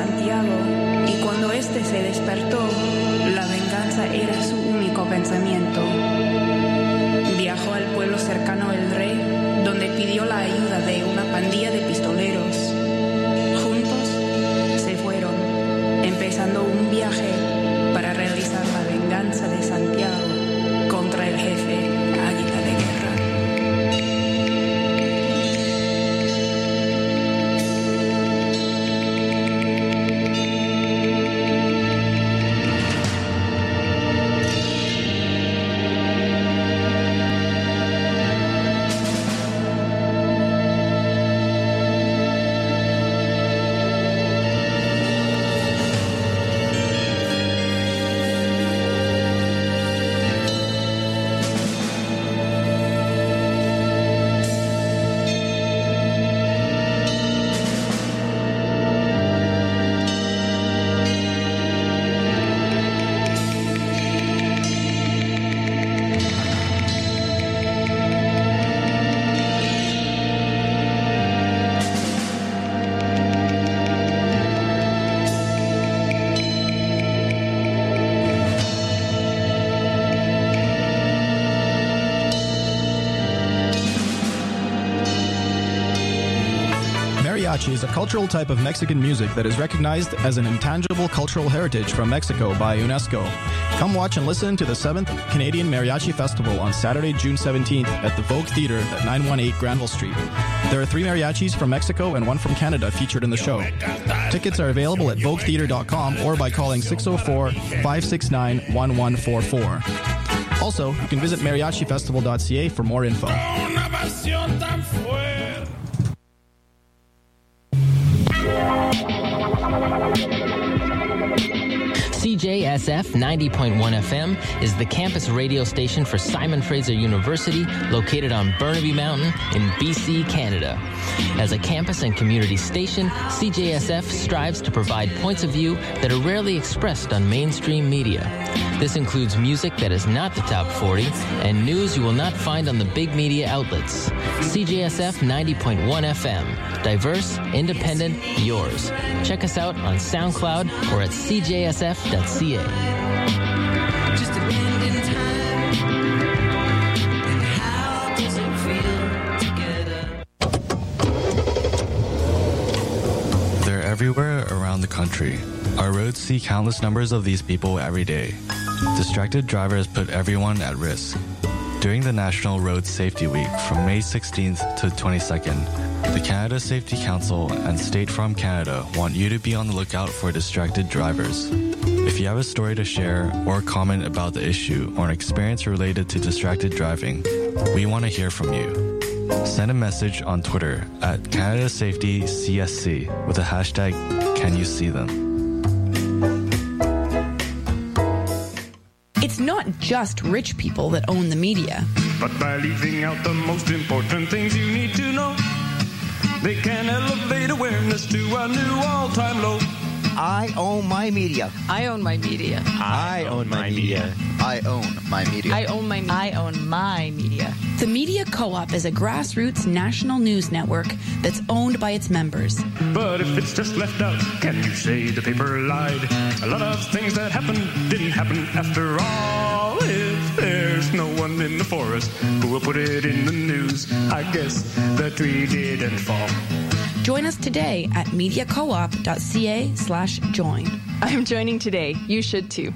Santiago, y cuando éste se despertó, la venganza era su único pensamiento. Viajó al pueblo cercano El Rey, donde pidió la ayuda de una pandilla de pistoleros. Juntos se fueron, empezando un viaje para realizar la venganza de Santiago contra el jefe Águila de Guerra. Mariachi is a cultural type of Mexican music that is recognized as an intangible cultural heritage from Mexico by UNESCO. Come watch and listen to the 7th Canadian Mariachi Festival on Saturday, June 17th at the Vogue Theatre at 918 Granville Street. There are 3 mariachis from Mexico and 1 from Canada featured in the show. Tickets are available at voguetheatre.com or by calling 604-569-1144. Also, you can visit mariachifestival.ca for more info. CJSF 90.1 FM is the campus radio station for Simon Fraser University, located on Burnaby Mountain in BC, Canada. As a campus and community station, CJSF strives to provide points of view that are rarely expressed on mainstream media. This includes music that is not the top 40 and news you will not find on the big media outlets. CJSF 90.1 FM. Diverse, independent, yours. Check us out on SoundCloud or at cjsf.ca. Just a bend in time. And how does it feel together? They're everywhere around the country. Our roads see countless numbers of these people every day. Distracted drivers put everyone at risk. During the National Road Safety Week from May 16th to 22nd, the Canada Safety Council and State Farm Canada want you to be on the lookout for distracted drivers. If you have a story to share or comment about the issue or an experience related to distracted driving, we want to hear from you. Send a message on Twitter at Canada Safety CSC with the hashtag #CanYouSeeThem. It's not just rich people that own the media. But by leaving out the most important things you need to know, they can elevate awareness to a new all-time low. I own my media. I own my media. I own my media. I own my media. I own my media. I own my media. The Media Co-op is a grassroots national news network that's owned by its members. But if it's just left out, can you say the paper lied? A lot of things that happened didn't happen after all. If there's no one in the forest who will put it in the news, I guess the tree didn't fall. Join us today at mediacoop.ca/join. I'm joining today. You should too.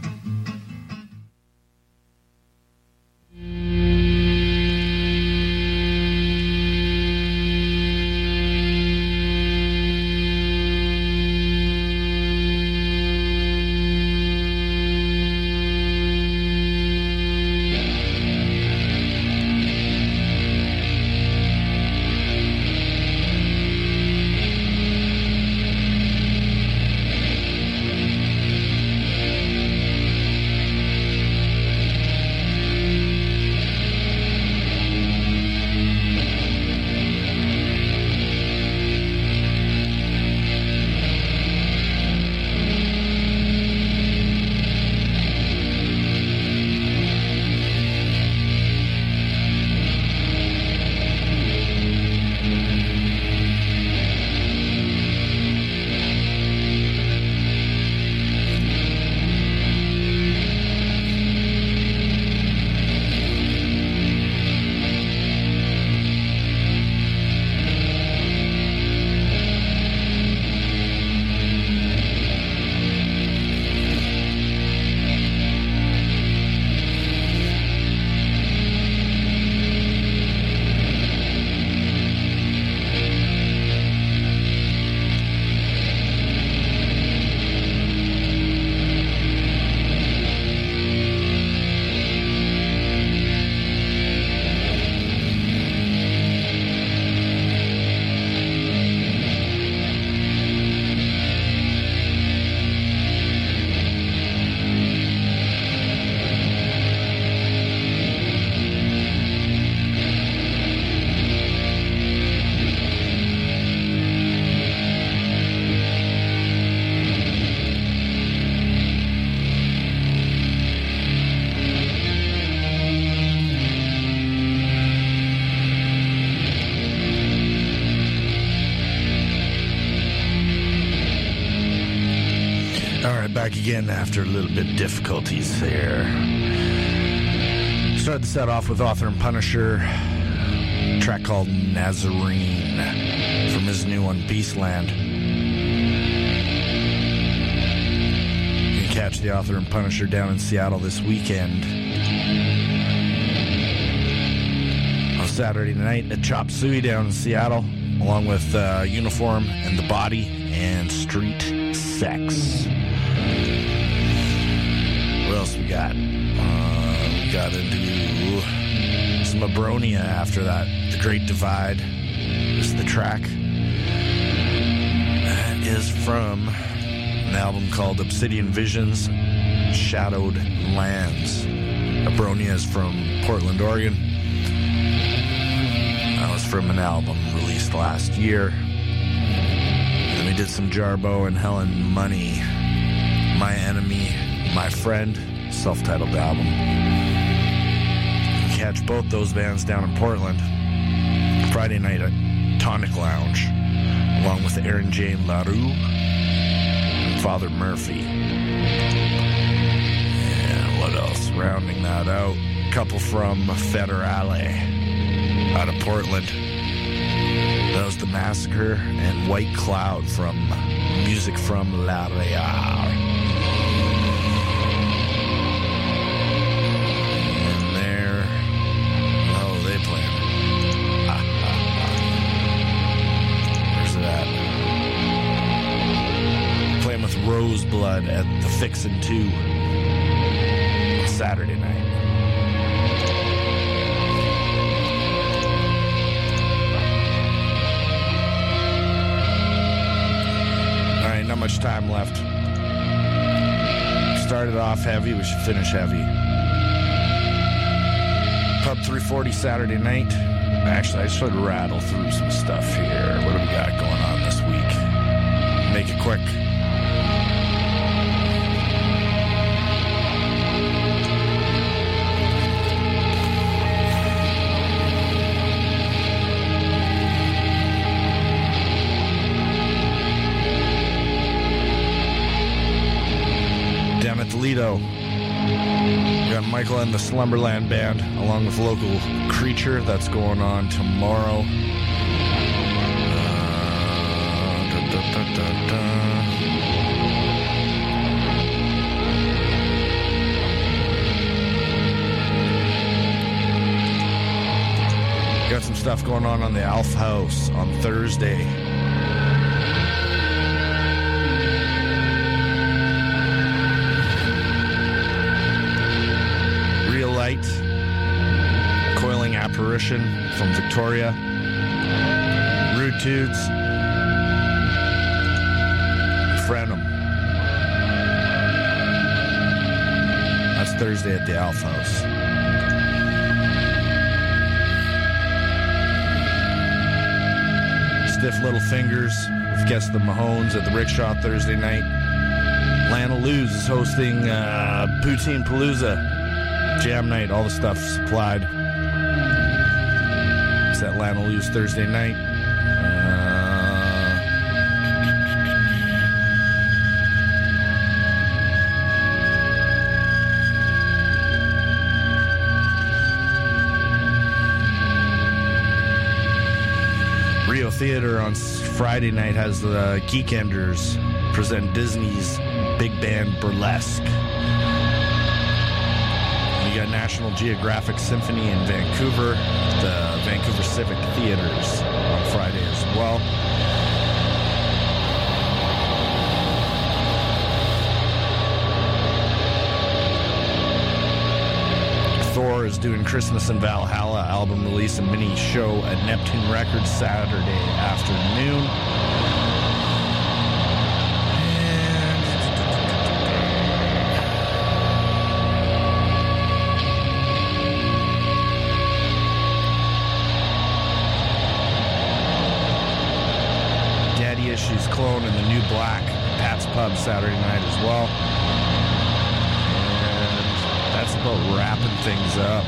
All right, back again after a little bit of difficulties there. Started the set off with Author and Punisher, a track called Nazarene from his new one, Beastland. You can catch the Author and Punisher down in Seattle this weekend. On Saturday night at Chop Suey down in Seattle, along with Uniform and The Body and Street Sex. What else we got? We got into some Abronia after that. The Great Divide is the track. That is from an album called Obsidian Visions, Shadowed Lands. Abronia is from Portland, Oregon. That was from an album released last year. And we did some Jarbo and Helen Money, My Enemy, My Friend, self-titled album. You can catch both those bands down in Portland Friday night at Tonic Lounge, along with Aaron Jane LaRue and Father Murphy. And what else? Rounding that out, a couple from Federale out of Portland. That was The Massacre and White Cloud from Music from La Real. And there, oh, they playing. Where's it at? Playing with Roseblood at the Fixin' 2 on Saturday night. Not much time left. Started off heavy, we should finish heavy. Pub 340 Saturday night. Actually, I should rattle through some stuff here. What do we got going on this week? Make it quick. Toledo. We got Michael and the Slumberland Band, along with local Creature. That's going on tomorrow. Got some stuff going on the Alf House on Thursday. Coiling Apparition from Victoria. Rude Tudes. Frenum. That's Thursday at the Alf House. Stiff Little Fingers with Guess the Mahones at the Rickshaw Thursday night. Lana Luz is hosting Poutine Palooza. Jam night, all the stuff supplied. It's at Lana Luz Thursday night. Rio Theater on Friday night has the Geekenders present Disney's Big Band Burlesque. You got National Geographic Symphony in Vancouver, the Vancouver Civic Theaters on Friday as well. Thor is doing Christmas in Valhalla album release and mini show at Neptune Records Saturday afternoon. Issues Clone and the New Black at Pat's Pub Saturday night as well. And that's about wrapping things up.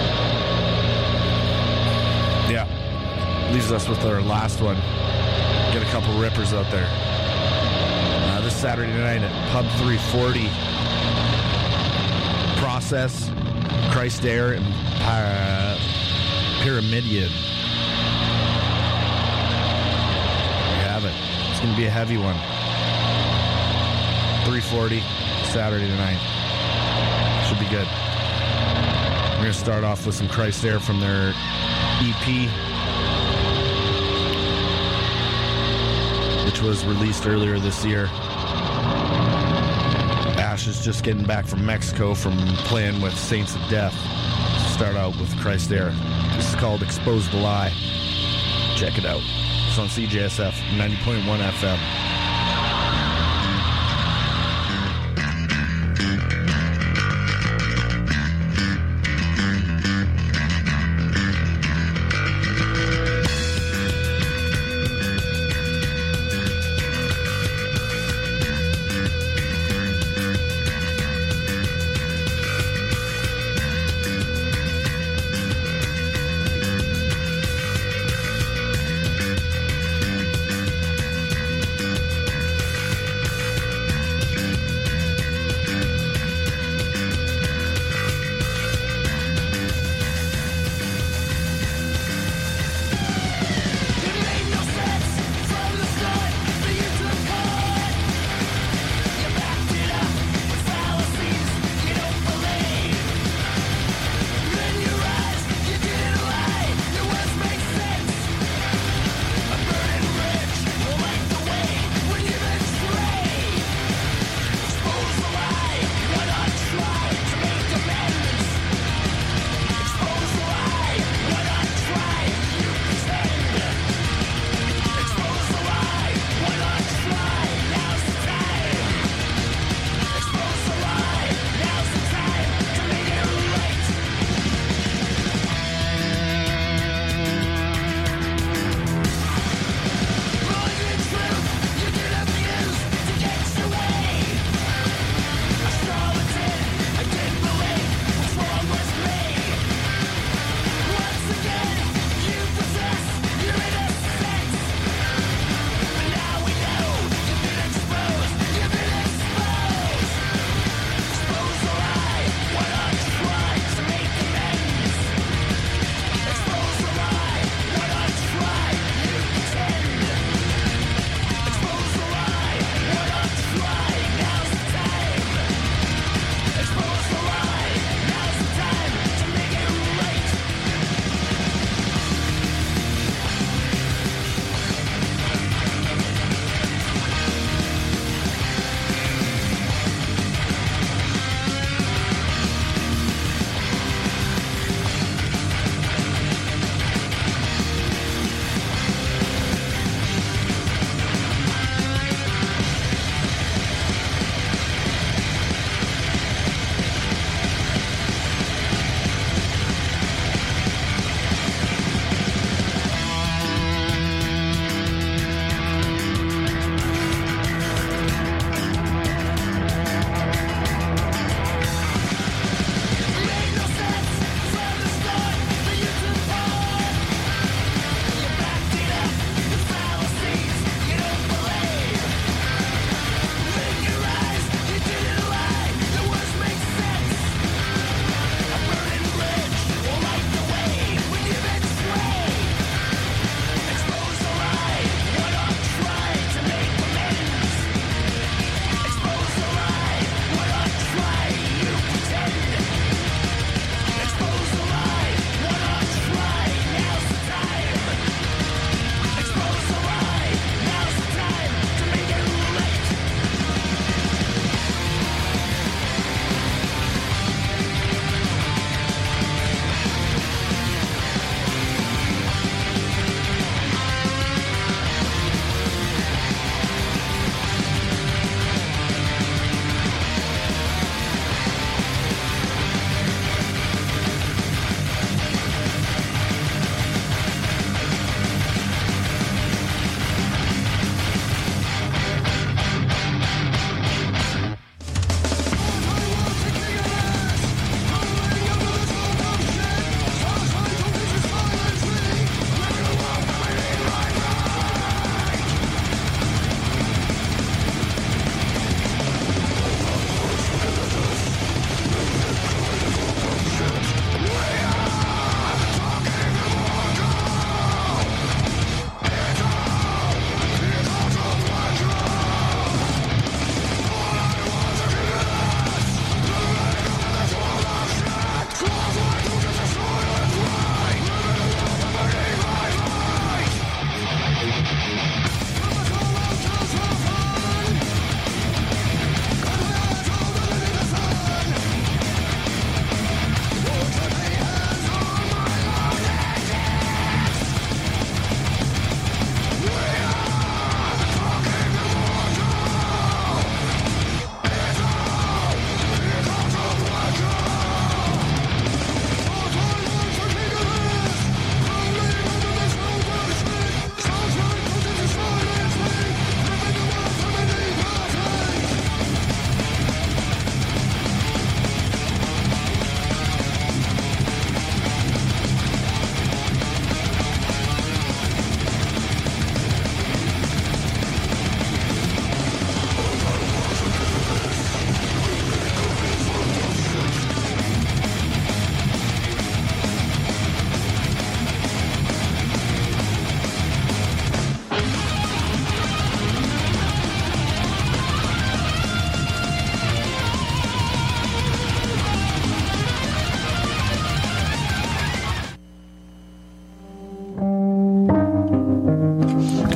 Yeah. Leaves us with our last one. Get a couple rippers out there. This Saturday night at Pub 340. Process, Christ Air, and Pyramidion. There you have it. It's going to be a heavy one. 340 Saturday night. Should be good. We're going to start off with some Christ Air from their EP, which was released earlier this year. Ash is just getting back from Mexico from playing with Saints of Death. Start out with Christ Air. This is called Expose the Lie. Check it out. It's on CJSF 90.1 FM.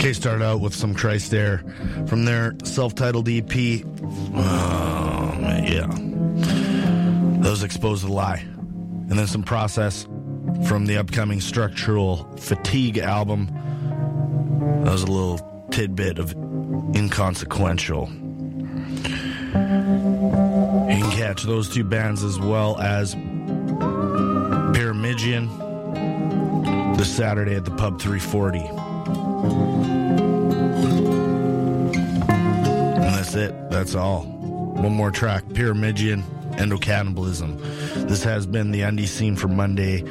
Okay, start out with some Christ Air from their self-titled EP. Yeah. That was Exposed to Lie. And then some Process from the upcoming Structural Fatigue album. That was a little tidbit of Inconsequential. You can catch those two bands as well as Pyramidion this Saturday at the Pub 340. And that's it. That's all. One more track, Pyramidion, Endocannibalism. This has been the Undie Scene for Monday,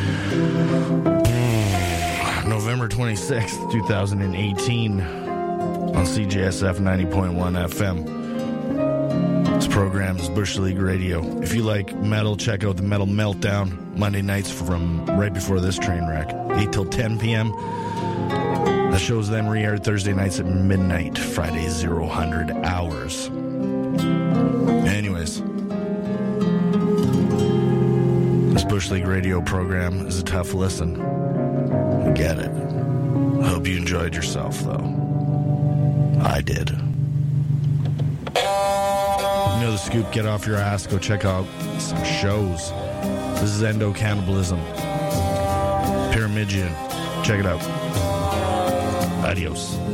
November 26th, 2018 on CJSF 90.1 FM. This program is Bush League Radio. If you like metal, check out the Metal Meltdown Monday nights from right before this train wreck, 8 till 10 p.m. The show's then re-aired Thursday nights at midnight, Friday 0000 hours. Anyways, this Bush League Radio program is a tough listen. I get it. I hope you enjoyed yourself, though. I did. You know the scoop, get off your ass, go check out some shows. This is Endocannibalism. Pyramidion. Check it out. Adios.